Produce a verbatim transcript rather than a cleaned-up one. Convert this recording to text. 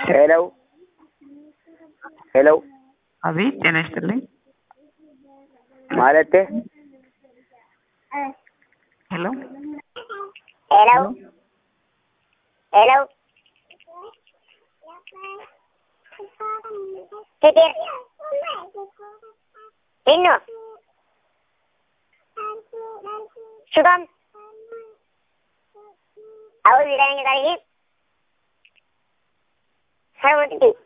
ሄሎ ሄሎ አቤት ጤና ይስጥልኝ። ማለቴ ሄሎ ሄሎ ሄሎ Titir. Ino. Sugam. Aku bilang tadi. Saya mau tidur.